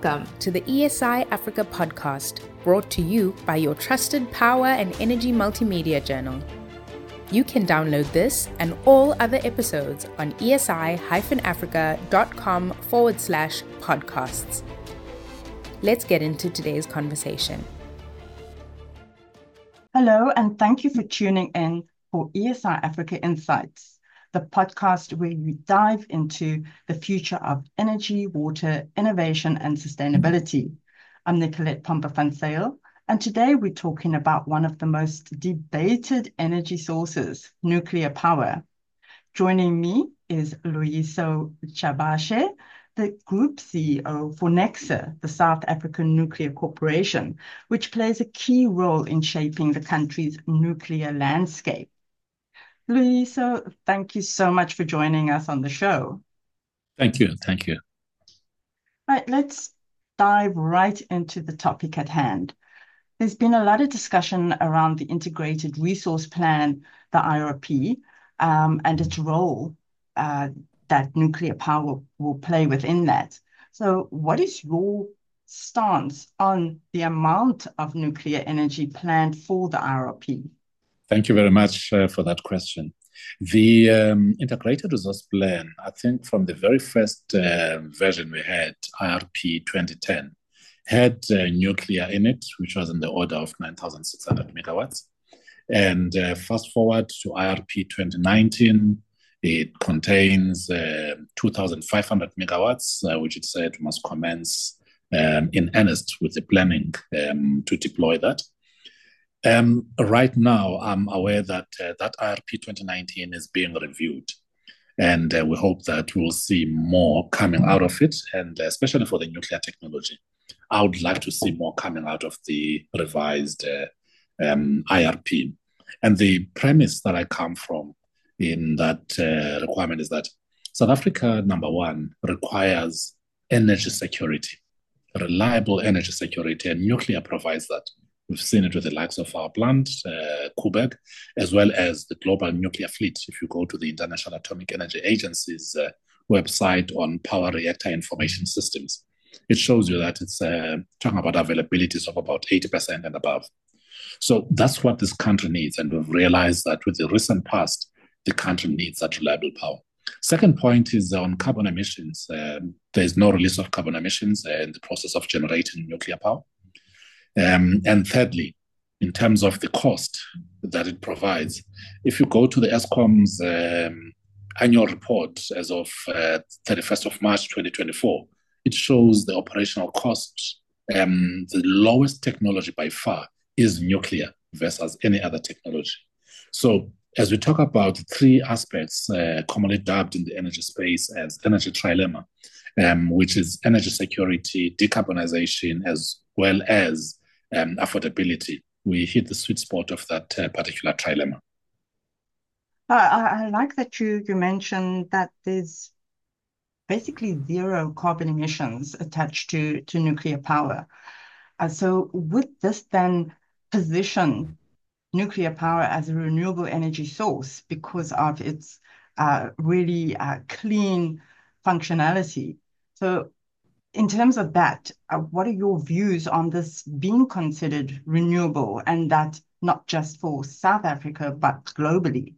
Welcome to the ESI Africa podcast, brought to you by your trusted power and energy multimedia journal. You can download this and all other episodes on esi-africa.com/podcasts. Let's get into today's conversation. Hello, and thank you for tuning in for ESI Africa Insights, the podcast where we dive into the future of energy, water, innovation, and sustainability. I'm Nicolette Pompa van Zyl, and today we're talking about one of the most debated energy sources, nuclear power. Joining me is Loyiso Chabashe, the Group CEO for Necsa, the South African Nuclear Corporation, which plays a key role in shaping the country's nuclear landscape. Loyiso, thank you so much for joining us on the show. Thank you. Thank you. Right, let's dive right into the topic at hand. There's been a lot of discussion around the Integrated Resource Plan, the IRP, and its role that nuclear power will play within that. So what is your stance on the amount of nuclear energy planned for the IRP? Thank you very much for that question. The Integrated Resource Plan, I think from the very first version we had, IRP 2010, had nuclear in it, which was in the order of 9,600 megawatts. And fast forward to IRP 2019, it contains 2,500 megawatts, which it said must commence in earnest with the planning to deploy that. Right now, I'm aware that that IRP 2019 is being reviewed, and we hope that we'll see more coming out of it, and especially for the nuclear technology. I would like to see more coming out of the revised IRP. And the premise that I come from in that requirement is that South Africa, number one, requires energy security, reliable energy security, and nuclear provides that. We've seen it with the likes of our plant, Koeberg, as well as the global nuclear fleet. If you go to the International Atomic Energy Agency's website on power reactor information systems, it shows you that it's talking about availabilities of about 80% and above. So that's what this country needs. And we've realized that with the recent past, the country needs that reliable power. Second point is on carbon emissions. There's no release of carbon emissions in the process of generating nuclear power. And thirdly, in terms of the cost that it provides, if you go to the Eskom's annual report as of 31st of March 2024, it shows the operational cost. The lowest technology by far is nuclear versus any other technology. So as we talk about three aspects commonly dubbed in the energy space as energy trilemma, which is energy security, decarbonization, as well as affordability, we hit the sweet spot of that particular trilemma. I like that you mentioned that there's basically zero carbon emissions attached to nuclear power. So would this then position nuclear power as a renewable energy source because of its really clean functionality? So in terms of that, what are your views on this being considered renewable, and that not just for South Africa, but globally?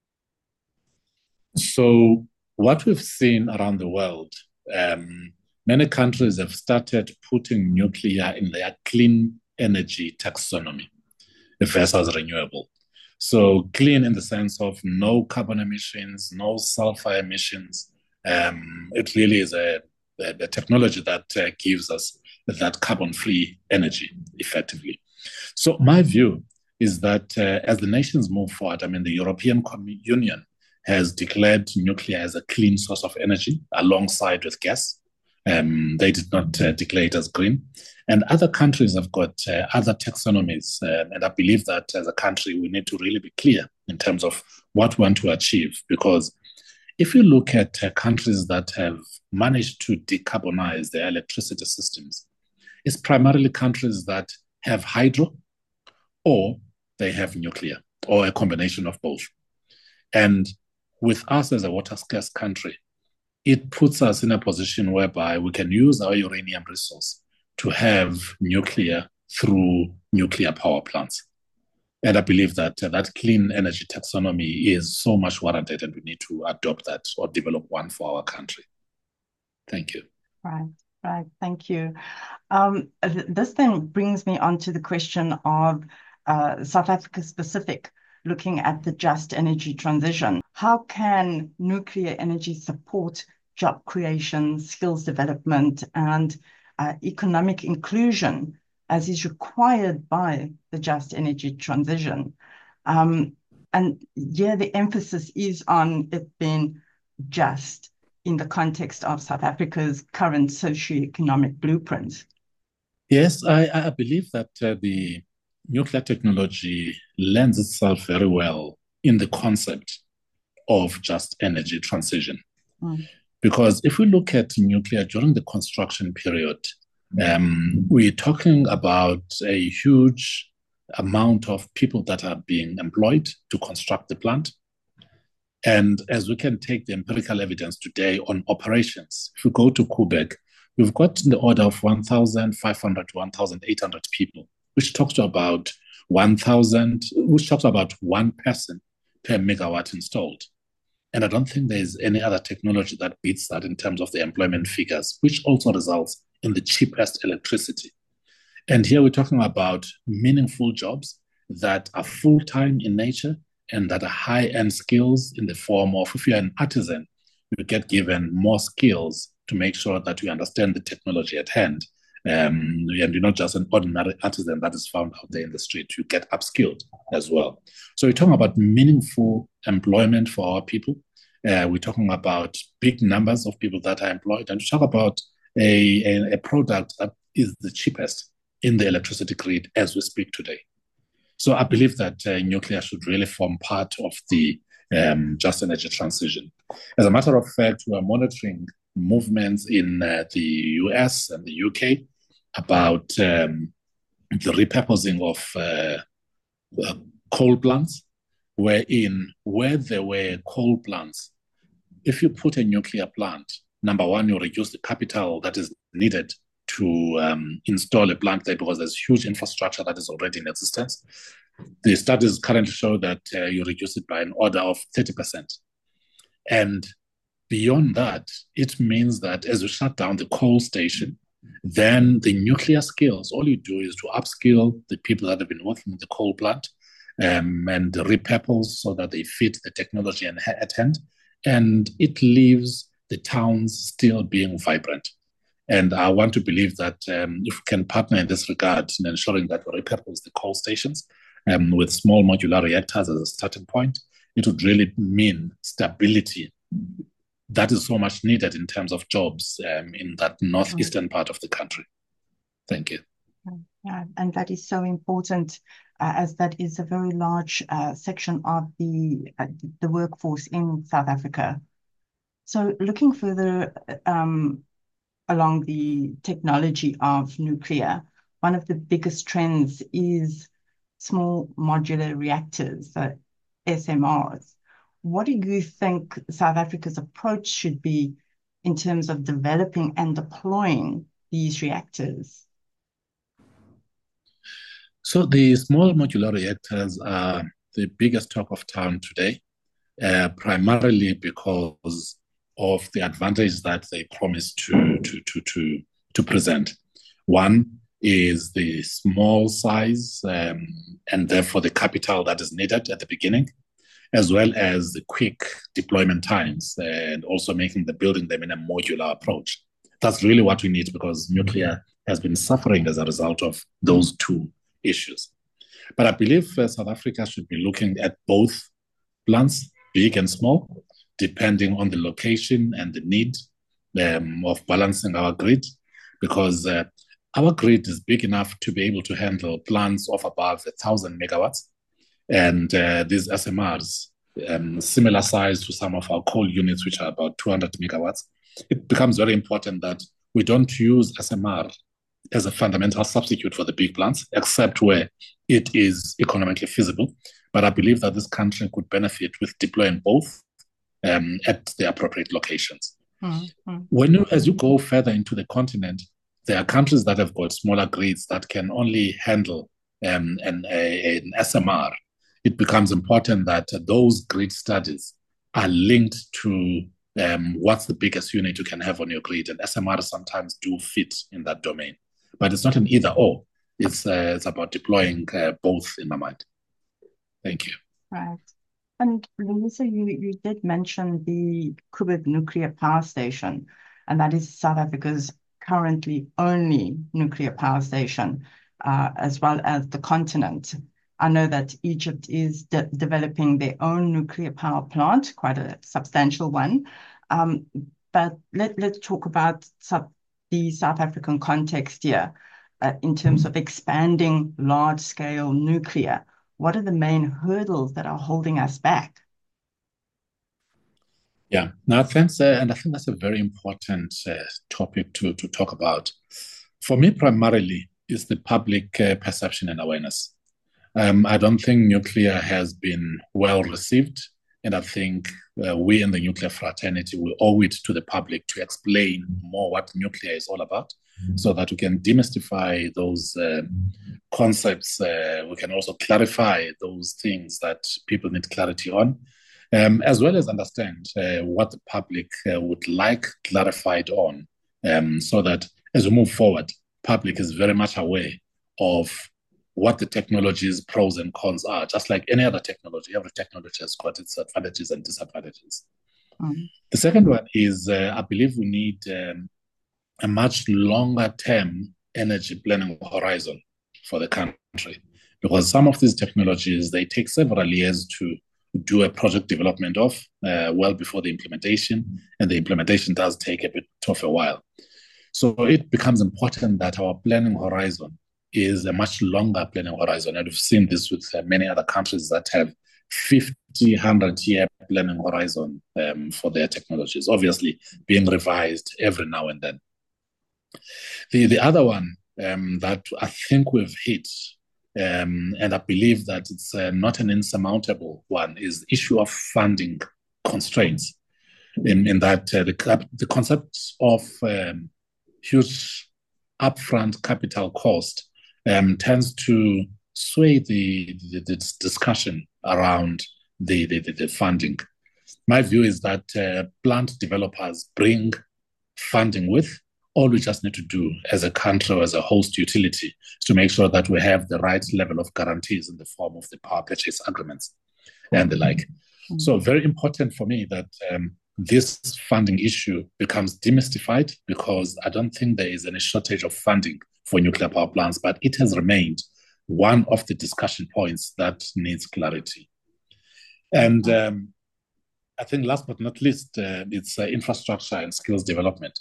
So what we've seen around the world, many countries have started putting nuclear in their clean energy taxonomy versus renewable. So clean in the sense of no carbon emissions, no sulfur emissions. It really is a technology that gives us that carbon-free energy effectively. So my view is that as the nations move forward, I mean, the European Union has declared nuclear as a clean source of energy alongside with gas. They did not declare it as green. And other countries have got other taxonomies. And I believe that as a country, we need to really be clear in terms of what we want to achieve. Because if you look at countries that have managed to decarbonize their electricity systems, it's primarily countries that have hydro or they have nuclear or a combination of both. And with us as a water scarce country, it puts us in a position whereby we can use our uranium resource to have nuclear through nuclear power plants. And I believe that that clean energy taxonomy is so much warranted, and we need to adopt that or develop one for our country. Thank you. Right. Thank you. This then brings me on to the question of South Africa specific, looking at the just energy transition. How can nuclear energy support job creation, skills development, and economic inclusion as is required by the just energy transition? And yeah, the emphasis is on it being just in the context of South Africa's current socioeconomic blueprint. Yes, I believe that the nuclear technology lends itself very well in the concept of just energy transition. Because if we look at nuclear during the construction period, we're talking about a huge amount of people that are being employed to construct the plant. And as we can take the empirical evidence today on operations, if we go to Quebec, we've got in the order of 1,500 to 1,800 people, which talks about 1,000, which talks about one person per megawatt installed. And I don't think there's any other technology that beats that in terms of the employment figures, which also results in the cheapest electricity. And here we're talking about meaningful jobs that are full-time in nature and that are high-end skills in the form of, if you're an artisan, you get given more skills to make sure that you understand the technology at hand. And you're not just an ordinary artisan that is found out there in the street. You get upskilled as well. So we're talking about meaningful employment for our people. We're talking about big numbers of people that are employed. And we talk about a product that is the cheapest in the electricity grid as we speak today. So I believe that nuclear should really form part of the just energy transition. As a matter of fact, we are monitoring movements in the US and the UK about the repurposing of coal plants, where there were coal plants, if you put a nuclear plant, number one, you reduce the capital that is needed to install a plant there because there's huge infrastructure that is already in existence. The studies currently show that you reduce it by an order of 30%. And beyond that, it means that as you shut down the coal station, then the nuclear skills, all you do is to upskill the people that have been working in the coal plant and repurpose so that they fit the technology at hand. And it leaves the towns still being vibrant. And I want to believe that if we can partner in this regard in ensuring that we repurpose the coal stations with small modular reactors as a starting point, it would really mean stability that is so much needed in terms of jobs in that northeastern part of the country. Thank you. Yeah, and that is so important as that is a very large section of the workforce in South Africa. So looking further along the technology of nuclear, one of the biggest trends is small modular reactors, SMRs. What do you think South Africa's approach should be in terms of developing and deploying these reactors? So the small modular reactors are the biggest talk of town today, primarily because of the advantage that they promise to present. One is the small size and therefore the capital that is needed at the beginning, as well as the quick deployment times and also making building them in a modular approach. That's really what we need because nuclear has been suffering as a result of those two issues. But I believe South Africa should be looking at both plants, big and small, depending on the location and the need of balancing our grid, because our grid is big enough to be able to handle plants of above 1,000 megawatts. And these SMRs, similar size to some of our coal units, which are about 200 megawatts, it becomes very important that we don't use SMR as a fundamental substitute for the big plants, except where it is economically feasible. But I believe that this country could benefit with deploying both at the appropriate locations. Mm-hmm. As you go further into the continent, there are countries that have got smaller grids that can only handle an SMR. It becomes important that those grid studies are linked to what's the biggest unit you can have on your grid, and SMRs sometimes do fit in that domain. But it's not an either or. It's about deploying both in my mind. Thank you. Right. And Lisa, you did mention the Koeberg Nuclear Power Station, and that is South Africa's currently only nuclear power station, as well as the continent. I know that Egypt is developing their own nuclear power plant, quite a substantial one. But let's talk about the South African context here in terms of expanding large-scale nuclear. What are the main hurdles that are holding us back? Yeah, no, thanks. And I think that's a very important topic to talk about. For me, primarily, is the public perception and awareness. I don't think nuclear has been well received. And I think we in the nuclear fraternity will owe it to the public to explain more what nuclear is all about so that we can demystify those concepts. We can also clarify those things that people need clarity on, as well as understand what the public would like clarified on, so that as we move forward, public is very much aware of what the technology's pros and cons are. Just like any other technology, every technology has got its advantages and disadvantages. The second one is, I believe we need a much longer term energy planning horizon for the country, because some of these technologies, they take several years to do a project development of, well before the implementation, and the implementation does take a bit of a while. So it becomes important that our planning horizon is a much longer planning horizon. And we've seen this with many other countries that have 50, 100-year planning horizon for their technologies, obviously being revised every now and then. The other one that I think we've hit, and I believe that it's not an insurmountable one, is the issue of funding constraints, in that the concept of huge upfront capital cost tends to sway the discussion around the funding. My view is that plant developers bring funding with. All we just need to do as a country or as a host utility is to make sure that we have the right level of guarantees in the form of the power purchase agreements and the like. So very important for me that this funding issue becomes demystified, because I don't think there is any shortage of funding for nuclear power plants, but it has remained one of the discussion points that needs clarity. And I think last but not least, it's infrastructure and skills development.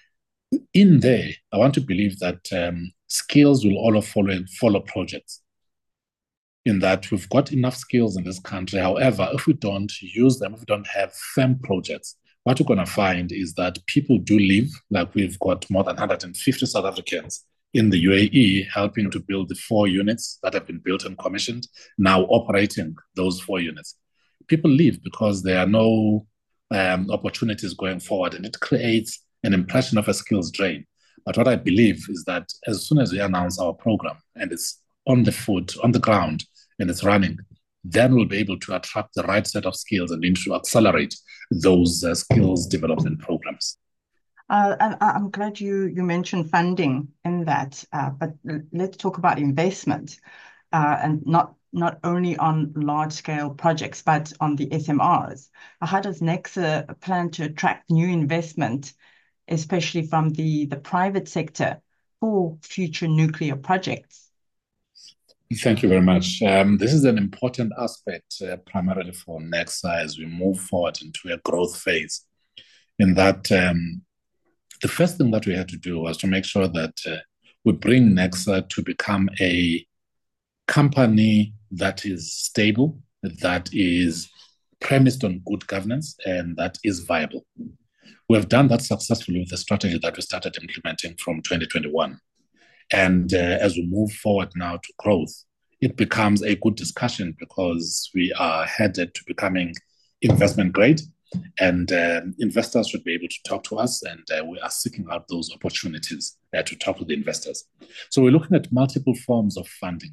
In there, I want to believe that skills will all follow projects, in that we've got enough skills in this country. However, if we don't use them, if we don't have firm projects, what we're going to find is that people do leave. Like, we've got more than 150 South Africans in the UAE helping to build the 4 units that have been built and commissioned, now operating those 4 units. People leave because there are no opportunities going forward, and it creates an impression of a skills drain. But what I believe is that as soon as we announce our program and it's on the foot, on the ground, and it's running, then we'll be able to attract the right set of skills and to accelerate those skills development programs. And I'm glad you mentioned funding in that, but let's talk about investment, and not only on large-scale projects, but on the SMRs. How does Necsa plan to attract new investment, especially from the private sector, for future nuclear projects? Thank you very much. This is an important aspect, primarily for Necsa, as we move forward into a growth phase. In that, the first thing that we had to do was to make sure that we bring Necsa to become a company that is stable, that is premised on good governance, and that is viable. We have done that successfully with the strategy that we started implementing from 2021. And as we move forward now to growth, it becomes a good discussion, because we are headed to becoming investment grade. And investors should be able to talk to us, and we are seeking out those opportunities to talk to the investors. So we're looking at multiple forms of funding.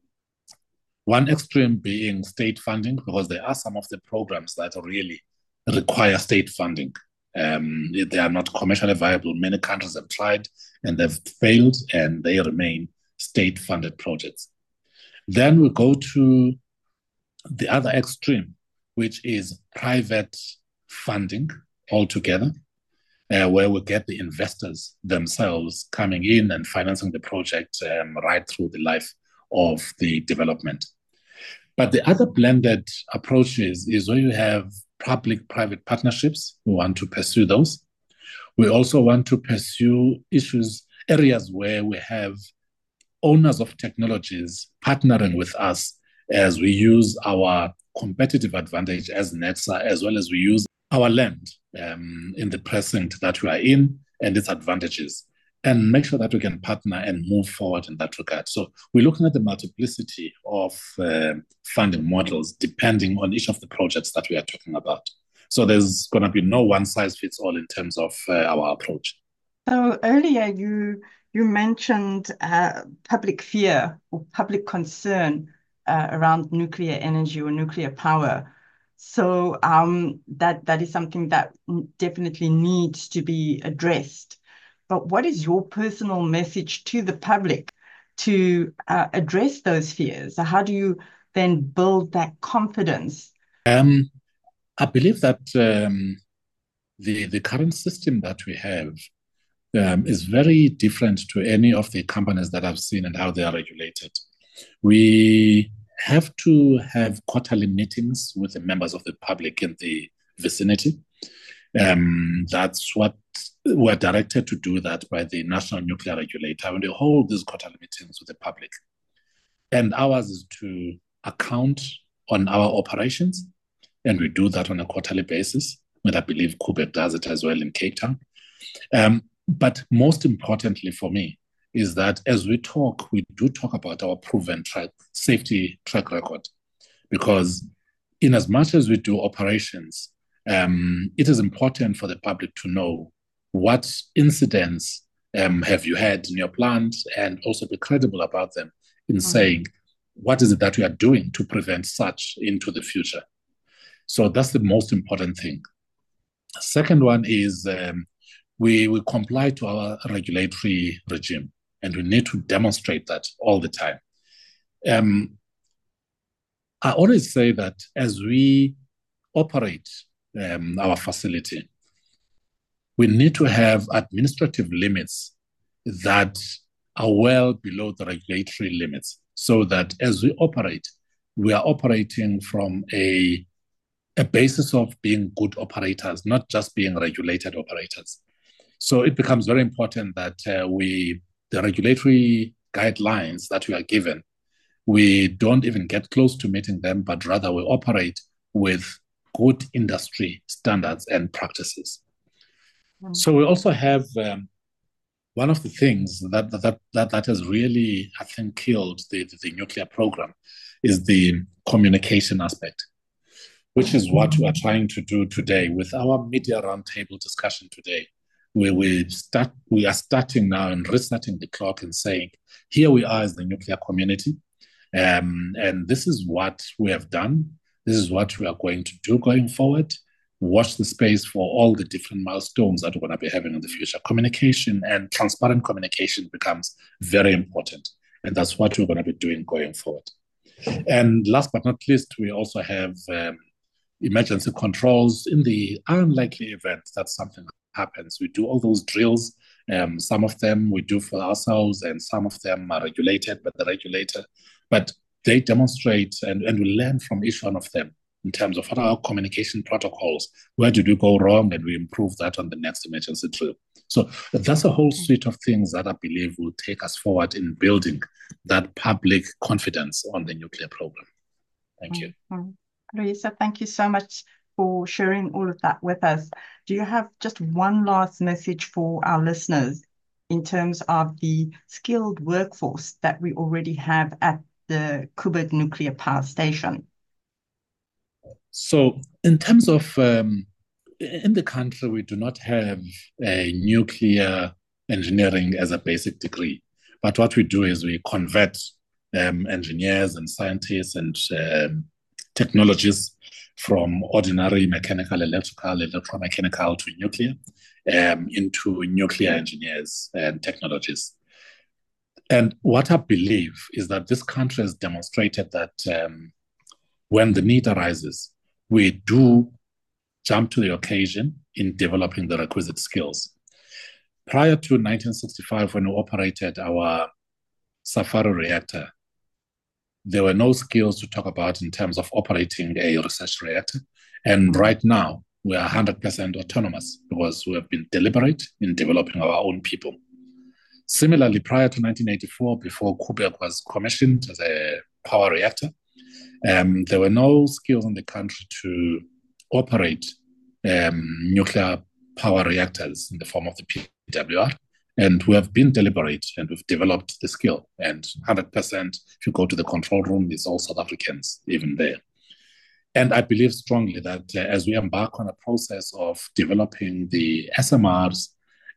One extreme being state funding, because there are some of the programs that really require state funding. They are not commercially viable. Many countries have tried and they've failed, and they remain state-funded projects. Then we go to the other extreme, which is private funding altogether, where we get the investors themselves coming in and financing the project right through the life of the development. But the other blended approach is where you have public-private partnerships. We want to pursue those. We also want to pursue areas where we have owners of technologies partnering with us as we use our competitive advantage as NECSA, as well as we use our land in the precinct that we are in and its advantages, and make sure that we can partner and move forward in that regard. So we're looking at the multiplicity of funding models depending on each of the projects that we are talking about. So there's going to be no one size fits all in terms of our approach. So earlier you mentioned public fear or public concern around nuclear energy or nuclear power. So that is something that definitely needs to be addressed. But what is your personal message to the public to address those fears? How do you then build that confidence? I believe that the current system that we have is very different to any of the companies that I've seen and how they are regulated. We have to have quarterly meetings with the members of the public in the vicinity. That's what we're directed to do, that by the National Nuclear Regulator, when they hold these quarterly meetings with the public. And ours is to account on our operations, and we do that on a quarterly basis, and I believe Kuwait does it as well in Cape Town. But most importantly for me is that as we do talk about our proven safety track record, because in as much as we do operations, it is important for the public to know what incidents have you had in your plant, and also be credible about them in saying, what is it that we are doing to prevent such into the future? So that's the most important thing. Second one is we comply to our regulatory regime, and we need to demonstrate that all the time. I always say that as we operate our facility, we need to have administrative limits that are well below the regulatory limits, so that as we operate, we are operating from a basis of being good operators, not just being regulated operators. So it becomes very important that the regulatory guidelines that we are given, we don't even get close to meeting them, but rather we operate with good industry standards and practices. So we also have one of the things that has really, I think, killed the nuclear program is the communication aspect, which is what we are trying to do today with our media roundtable discussion today. We are starting now and restarting the clock and saying, here we are as the nuclear community, and this is what we have done. This is what we are going to do going forward. Watch the space for all the different milestones that we're going to be having in the future. Communication and transparent communication becomes very important, and that's what we're going to be doing going forward. And last but not least, we also have emergency controls in the unlikely event that something happens. We do all those drills. Some of them we do for ourselves, and some of them are regulated by the regulator. But they demonstrate, and we learn from each one of them in terms of what are our communication protocols, where did we go wrong, and we improve that on the next emergency drill. So that's a whole suite of things that I believe will take us forward in building that public confidence on the nuclear program. Thank you. Louisa, thank you so much for sharing all of that with us. Do you have just one last message for our listeners in terms of the skilled workforce that we already have at the Koeberg Nuclear Power Station? So in terms of in the country, we do not have a nuclear engineering as a basic degree. But what we do is we convert engineers and scientists and technologists from ordinary mechanical, electrical, electromechanical to nuclear into nuclear engineers and technologists. And what I believe is that this country has demonstrated that when the need arises, we do jump to the occasion in developing the requisite skills. Prior to 1965, when we operated our Safari reactor, there were no skills to talk about in terms of operating a research reactor. And right now, we are 100% autonomous because we have been deliberate in developing our own people. Similarly, prior to 1984, before Koeberg was commissioned as a power reactor, there were no skills in the country to operate nuclear power reactors in the form of the PWR. And we have been deliberate and we've developed the skill. And 100%, if you go to the control room, it's all South Africans even there. And I believe strongly that as we embark on a process of developing the SMRs,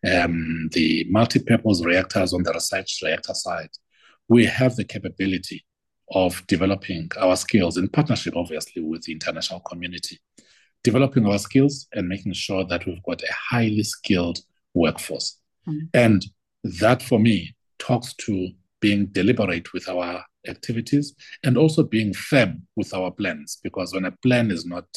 the multi-purpose reactors on the research reactor side, we have the capability of developing our skills in partnership, obviously, with the international community, developing our skills and making sure that we've got a highly skilled workforce. And that, for me, talks to being deliberate with our activities and also being firm with our plans, because when a plan is not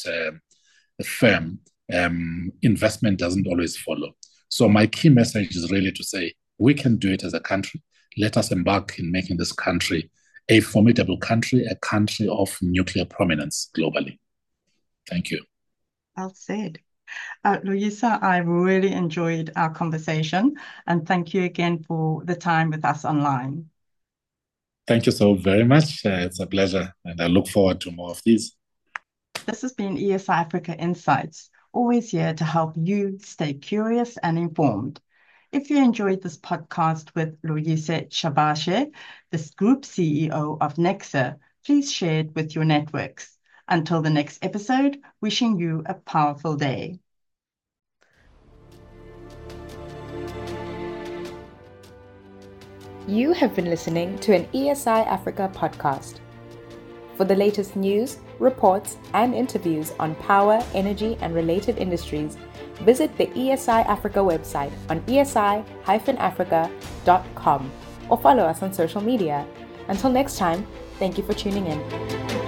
firm, investment doesn't always follow. So my key message is really to say, we can do it as a country. Let us embark in making this country a formidable country, a country of nuclear prominence globally. Thank you. Well said. Loyiso, I really enjoyed our conversation, and thank you again for the time with us online. Thank you so very much. It's a pleasure, and I look forward to more of these. This has been ESI Africa Insights, always here to help you stay curious and informed. If you enjoyed this podcast with Loyiso Shabashe, the Group CEO of Necsa, please share it with your networks. Until the next episode, wishing you a powerful day. You have been listening to an ESI Africa podcast. For the latest news, reports, and interviews on power, energy, and related industries, visit the ESI Africa website on esi-africa.com or follow us on social media. Until next time, thank you for tuning in.